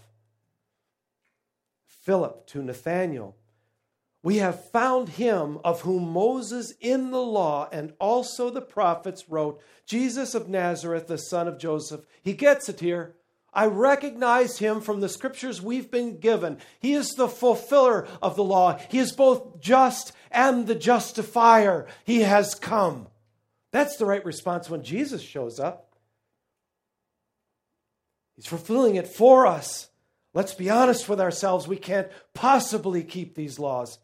Philip to Nathanael, we have found him of whom Moses in the law and also the prophets wrote, Jesus of Nazareth, the son of Joseph. He gets it here. I recognize him from the scriptures we've been given. He is the fulfiller of the law. He is both just and the justifier. He has come. That's the right response when Jesus shows up. He's fulfilling it for us. Let's be honest with ourselves. We can't possibly keep these laws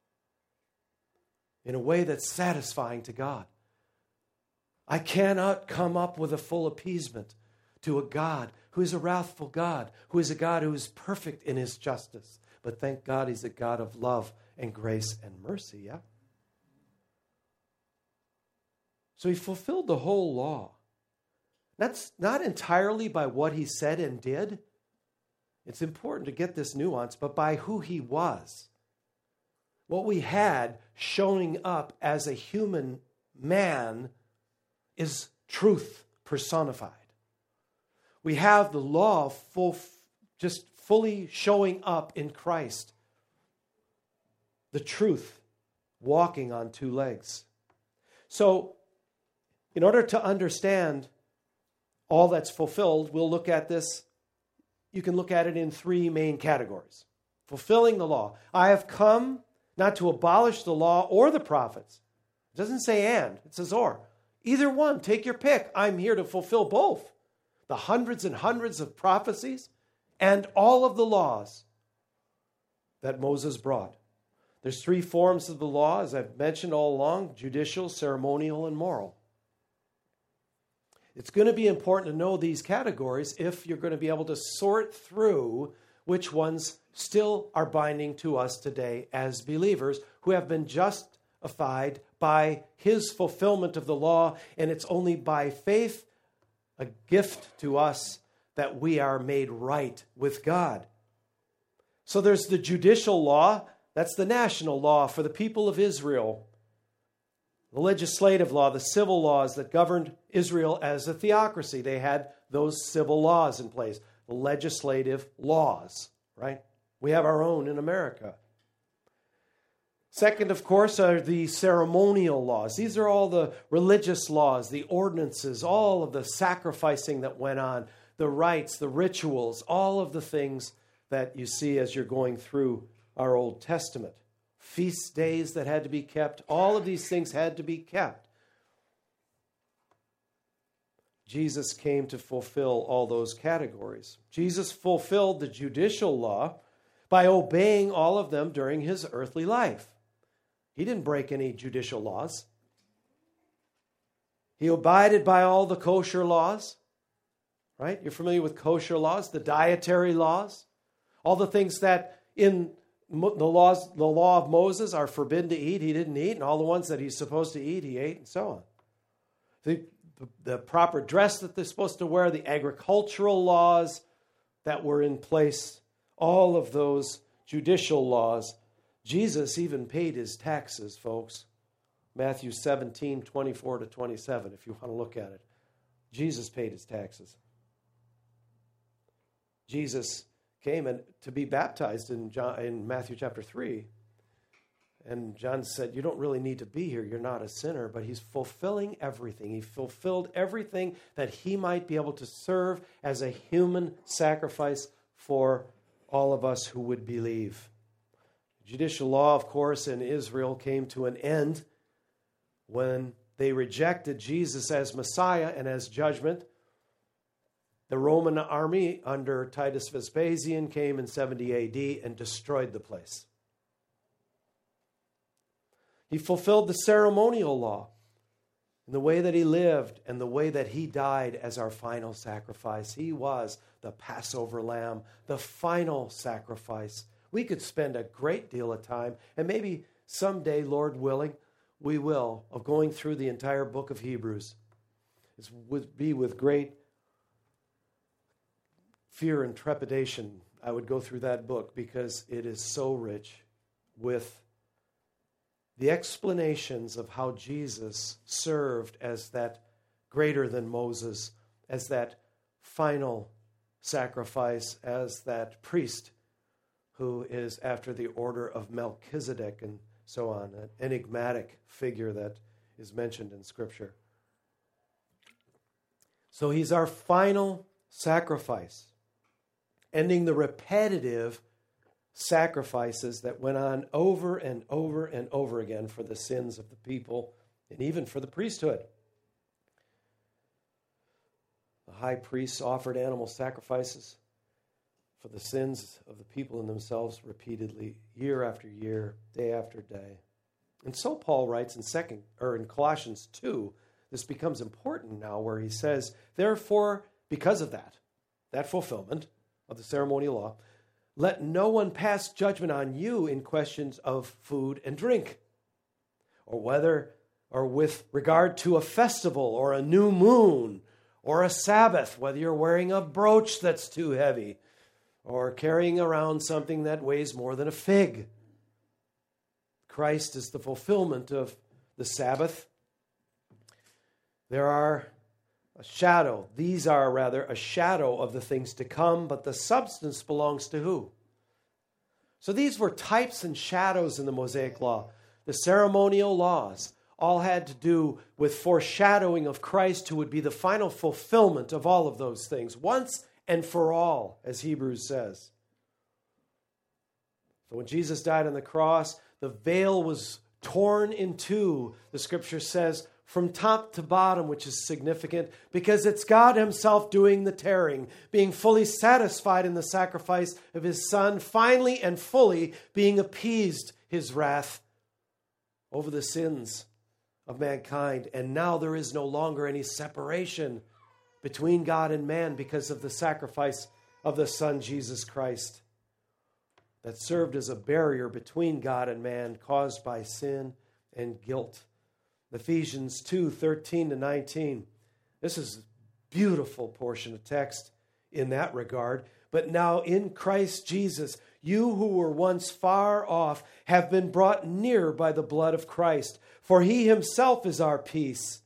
in a way that's satisfying to God. I cannot come up with a full appeasement to a God who is a wrathful God, who is a God who is perfect in his justice. But thank God he's a God of love and grace and mercy, yeah? So he fulfilled the whole law. That's not entirely by what he said and did. It's important to get this nuance, but by who he was. What we had showing up as a human man is truth personified. We have the law just fully showing up in Christ. The truth walking on two legs. So, in order to understand all that's fulfilled, we'll look at this. You can look at it in three main categories. Fulfilling the law. I have come not to abolish the law or the prophets. It doesn't say and, it says or. Either one, take your pick. I'm here to fulfill both. The hundreds and hundreds of prophecies and all of the laws that Moses brought. There's three forms of the law, as I've mentioned all along: judicial, ceremonial, and moral. It's going to be important to know these categories if you're going to be able to sort through which ones still are binding to us today as believers who have been justified by his fulfillment of the law, and it's only by faith, a gift to us, that we are made right with God. So there's the judicial law. That's the national law for the people of Israel. The legislative law, the civil laws that governed Israel as a theocracy. They had those civil laws in place, the legislative laws. right? We have our own in America. Second, of course, are the ceremonial laws. These are all the religious laws, the ordinances, all of the sacrificing that went on, the rites, the rituals, all of the things that you see as you're going through our Old Testament. Feast days that had to be kept, all of these things had to be kept. Jesus came to fulfill all those categories. Jesus fulfilled the judicial law by obeying all of them during his earthly life. He didn't break any judicial laws. He abided by all the kosher laws, right? You're familiar with kosher laws, the dietary laws, all the things that in the law of Moses are forbidden to eat, he didn't eat, and all the ones that he's supposed to eat, he ate, and so on. The proper dress that they're supposed to wear, the agricultural laws that were in place, all of those judicial laws. Jesus even paid his taxes, folks. Matthew 17, 24 to 27, if you want to look at it. Jesus paid his taxes. Jesus came to be baptized in Matthew chapter 3. And John said, you don't really need to be here. You're not a sinner. But he's fulfilling everything. He fulfilled everything that he might be able to serve as a human sacrifice for all of us who would believe. Judicial law, of course, in Israel came to an end when they rejected Jesus as Messiah and as judgment. The Roman army under Titus Vespasian came in 70 AD and destroyed the place. He fulfilled the ceremonial law in the way that he lived and the way that he died as our final sacrifice. He was the Passover lamb, the final sacrifice. We could spend a great deal of time, and maybe someday, Lord willing, we will, of going through the entire book of Hebrews. It would be with great fear and trepidation I would go through that book because it is so rich with the explanations of how Jesus served as that greater than Moses, as that final sacrifice, as that priest who is after the order of Melchizedek and so on, an enigmatic figure that is mentioned in Scripture. So he's our final sacrifice, ending the repetitive sacrifices that went on over and over and over again for the sins of the people and even for the priesthood. The high priests offered animal sacrifices for the sins of the people and themselves repeatedly, year after year, day after day. And so Paul writes in Colossians 2, this becomes important now, where he says, therefore, because of that fulfillment of the ceremonial law, let no one pass judgment on you in questions of food and drink, or with regard to a festival or a new moon or a Sabbath, whether you're wearing a brooch that's too heavy or carrying around something that weighs more than a fig. Christ is the fulfillment of the Sabbath. These are rather a shadow of the things to come, but the substance belongs to who? So these were types and shadows in the Mosaic Law. The ceremonial laws all had to do with foreshadowing of Christ, who would be the final fulfillment of all of those things, once and for all, as Hebrews says. So when Jesus died on the cross, the veil was torn in two, the Scripture says, from top to bottom, which is significant because it's God himself doing the tearing, being fully satisfied in the sacrifice of his Son, finally and fully being appeased his wrath over the sins of mankind. And now there is no longer any separation between God and man because of the sacrifice of the Son, Jesus Christ, that served as a barrier between God and man caused by sin and guilt. Ephesians 2, 13 to 19. This is a beautiful portion of text in that regard. But now in Christ Jesus, you who were once far off have been brought near by the blood of Christ. For he himself is our peace,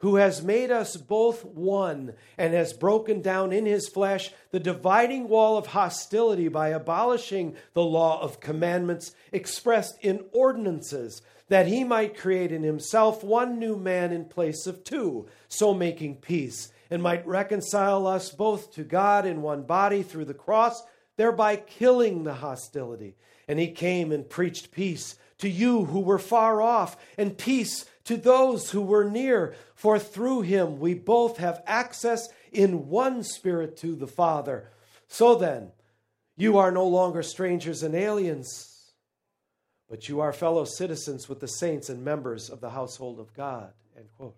who has made us both one and has broken down in his flesh the dividing wall of hostility by abolishing the law of commandments expressed in ordinances, that he might create in himself one new man in place of two, so making peace, and might reconcile us both to God in one body through the cross, thereby killing the hostility. And he came and preached peace to you who were far off, and peace to those who were near. For through him we both have access in one Spirit to the Father. So then, you are no longer strangers and aliens, but you are fellow citizens with the saints and members of the household of God. End quote.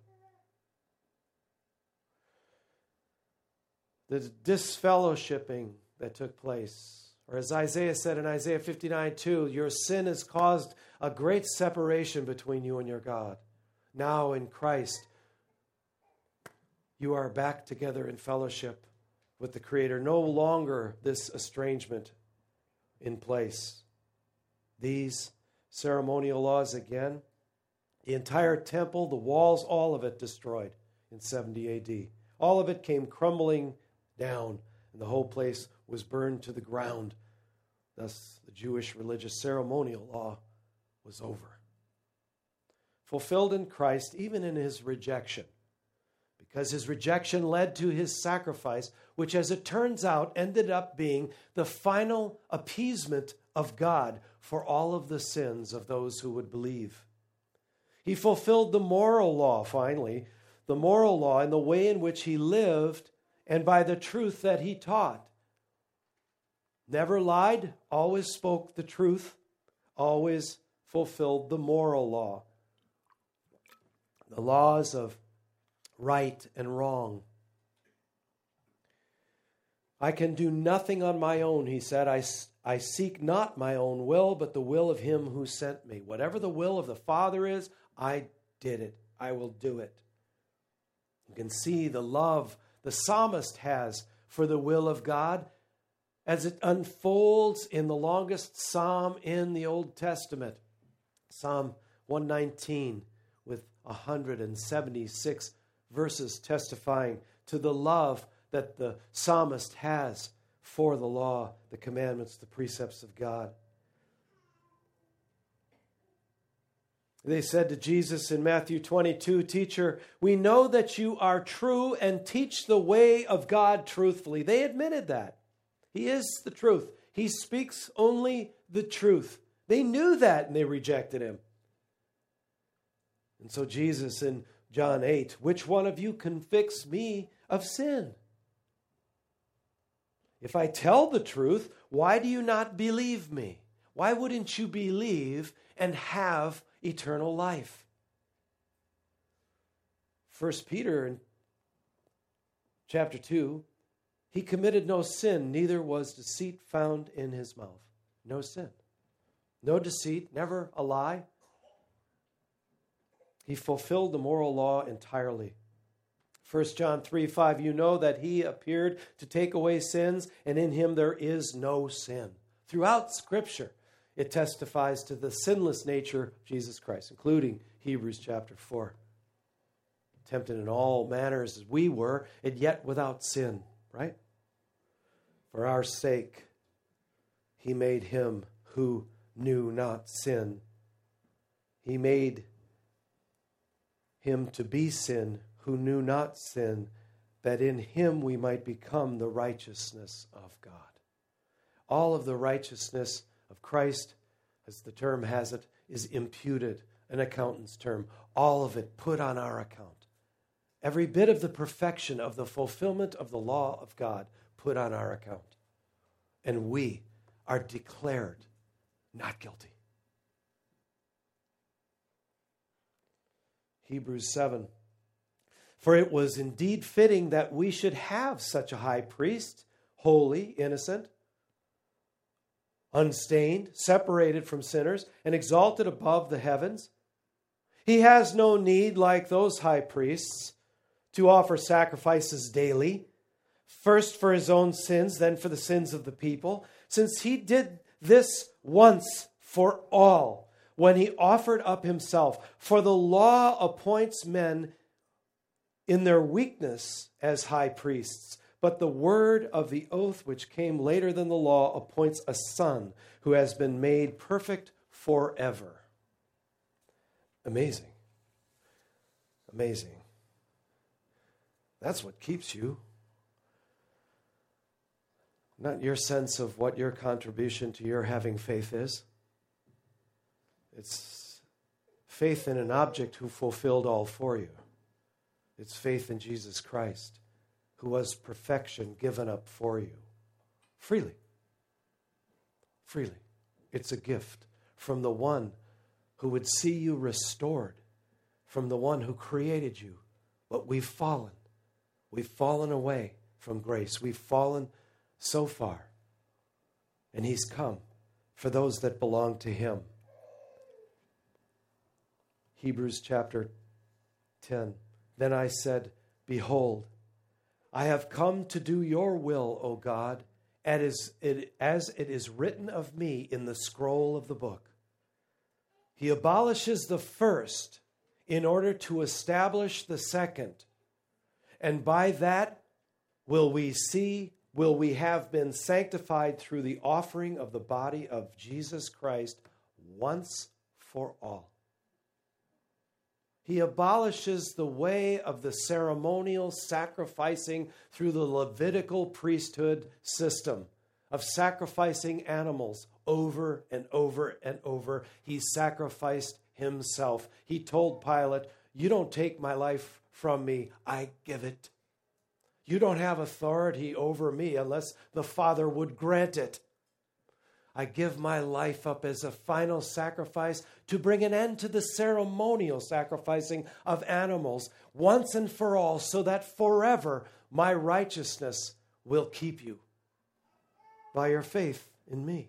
The disfellowshipping that took place, or as Isaiah said in Isaiah 59:2, your sin has caused a great separation between you and your God. Now in Christ, you are back together in fellowship with the Creator. No longer this estrangement in place. These ceremonial laws again, the entire temple, the walls, all of it destroyed in 70 AD. All of it came crumbling down, and the whole place was burned to the ground. Thus, the Jewish religious ceremonial law was over. Fulfilled in Christ, even in his rejection, because his rejection led to his sacrifice, which, as it turns out, ended up being the final appeasement of God for all of the sins of those who would believe. He fulfilled the moral law, finally, the moral law in the way in which he lived and by the truth that he taught. Never lied, always spoke the truth, always fulfilled the moral law. The laws of right and wrong. I can do nothing on my own, he said. I seek not my own will, but the will of him who sent me. Whatever the will of the Father is, I did it. I will do it. You can see the love the psalmist has for the will of God as it unfolds in the longest psalm in the Old Testament. Psalm 119 with 176 verses testifying to the love that the psalmist has for the law, the commandments, the precepts of God. They said to Jesus in Matthew 22, Teacher, we know that you are true and teach the way of God truthfully. They admitted that. He is the truth. He speaks only the truth. They knew that and they rejected him. And so Jesus in John 8, which one of you convicts me of sin? If I tell the truth, why do you not believe me? Why wouldn't you believe and have eternal life? 1 Peter in chapter 2, he committed no sin, neither was deceit found in his mouth. No sin. No deceit, never a lie. He fulfilled the moral law entirely. 1 John 3:5, you know that he appeared to take away sins, and in him there is no sin. Throughout Scripture, it testifies to the sinless nature of Jesus Christ, including Hebrews chapter 4. Tempted in all manners as we were, and yet without sin, right? For our sake, he made him who knew not sin. He made him to be sin who knew not sin, that in him we might become the righteousness of God. All of the righteousness of Christ, as the term has it, is imputed, an accountant's term. All of it put on our account. Every bit of the perfection of the fulfillment of the law of God put on our account. And we are declared not guilty. Hebrews 7. For it was indeed fitting that we should have such a high priest, holy, innocent, unstained, separated from sinners, and exalted above the heavens. He has no need, like those high priests, to offer sacrifices daily, first for his own sins, then for the sins of the people, since he did this once for all, when he offered up himself. For the law appoints men in their weakness as high priests. But the word of the oath which came later than the law appoints a son who has been made perfect forever. Amazing. Amazing. That's what keeps you. Not your sense of what your contribution to your having faith is. It's faith in an object who fulfilled all for you. It's faith in Jesus Christ, who was perfection given up for you. Freely. Freely. It's a gift from the one who would see you restored, from the one who created you. But we've fallen. We've fallen away from grace. We've fallen so far. And he's come for those that belong to him. Hebrews chapter 10. Then I said, behold, I have come to do your will, O God, as it is written of me in the scroll of the book. He abolishes the first in order to establish the second. And by that will we have been sanctified through the offering of the body of Jesus Christ once for all. He abolishes the way of the ceremonial sacrificing through the Levitical priesthood system of sacrificing animals over and over and over. He sacrificed himself. He told Pilate, you don't take my life from me, I give it. You don't have authority over me unless the Father would grant it. I give my life up as a final sacrifice to bring an end to the ceremonial sacrificing of animals once and for all, so that forever my righteousness will keep you by your faith in me,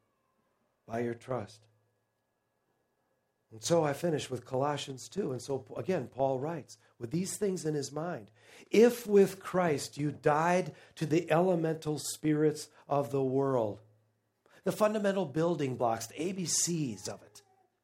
by your trust. And so I finish with Colossians 2. And so again, Paul writes, with these things in his mind, if with Christ you died to the elemental spirits of the world, the fundamental building blocks, the ABCs of it.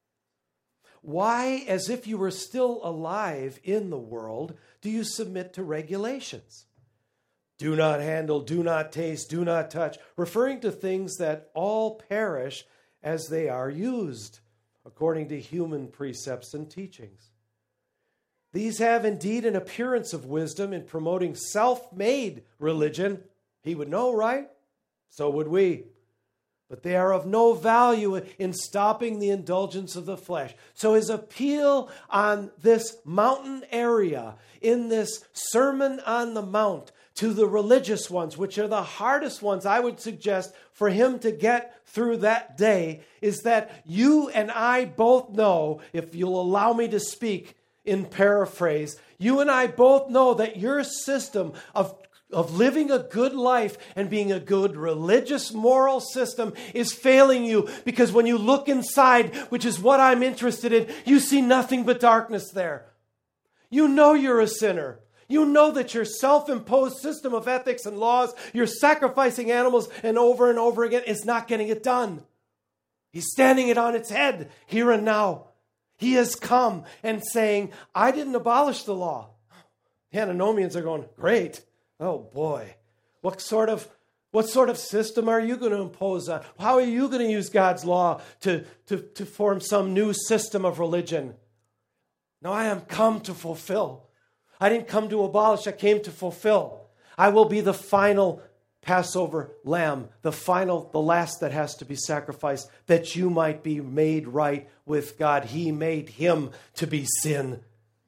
Why, as if you were still alive in the world, do you submit to regulations? Do not handle, do not taste, do not touch, referring to things that all perish as they are used, according to human precepts and teachings. These have indeed an appearance of wisdom in promoting self-made religion. He would know, right? So would we. But they are of no value in stopping the indulgence of the flesh. So his appeal on this mountain area, in this Sermon on the Mount, to the religious ones, which are the hardest ones, I would suggest, for him to get through that day, is that you and I both know, if you'll allow me to speak in paraphrase, you and I both know that your system of living a good life and being a good religious moral system is failing you, because when you look inside, which is what I'm interested in, you see nothing but darkness there. You know you're a sinner. You know that your self-imposed system of ethics and laws, you're sacrificing animals and over again, is not getting it done. He's standing it on its head here and now. He has come and saying, I didn't abolish the law. The Antinomians are going, great. Oh boy, what sort of system are you going to impose on? How are you going to use God's law to form some new system of religion? No, I am come to fulfill. I didn't come to abolish, I came to fulfill. I will be the final Passover lamb, the last that has to be sacrificed, that you might be made right with God. He made him to be sin,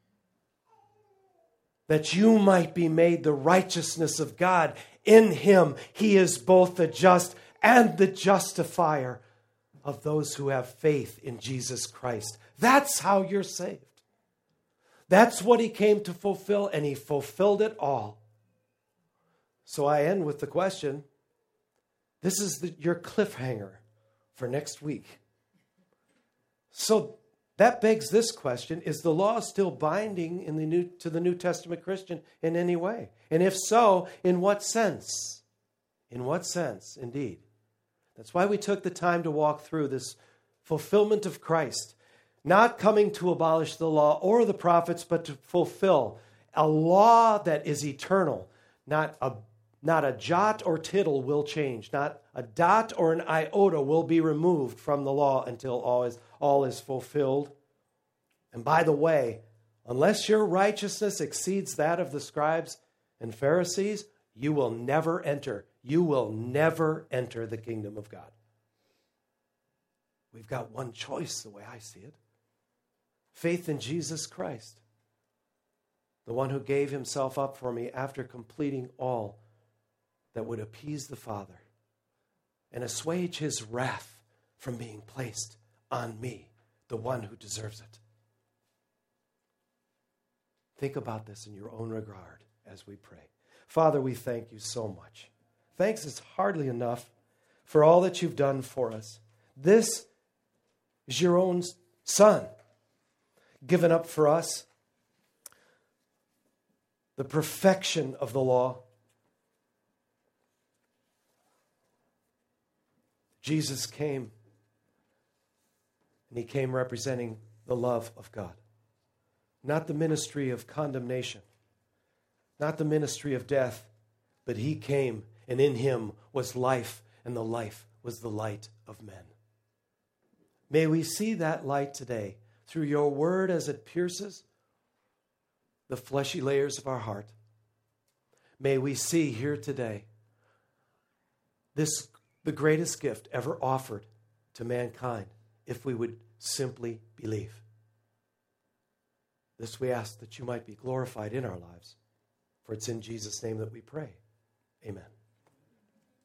that you might be made the righteousness of God in him. He is both the just and the justifier of those who have faith in Jesus Christ. That's how you're saved. That's what he came to fulfill, and he fulfilled it all. So I end with the question, this is your cliffhanger for next week. So that begs this question, is the law still binding to the New Testament Christian in any way? And if so, in what sense? In what sense, indeed? That's why we took the time to walk through this fulfillment of Christ, not coming to abolish the law or the prophets, but to fulfill. a law that is eternal. Not a jot or tittle will change. Not a dot or an iota will be removed from the law until all is fulfilled. And by the way, unless your righteousness exceeds that of the scribes and Pharisees, you will never enter. You will never enter the kingdom of God. We've got one choice, the way I see it. Faith in Jesus Christ, the one who gave himself up for me after completing all that would appease the Father and assuage his wrath from being placed on me, the one who deserves it. Think about this in your own regard as we pray. Father, we thank you so much. Thanks is hardly enough for all that you've done for us. This is your own Son, given up for us, the perfection of the law. Jesus came, and he came representing the love of God. Not the ministry of condemnation, not the ministry of death, but he came, and in him was life, and the life was the light of men. May we see that light today through your word as it pierces the fleshy layers of our heart. May we see here today the greatest gift ever offered to mankind, if we would simply believe. This we ask that you might be glorified in our lives. For it's in Jesus' name that we pray. Amen.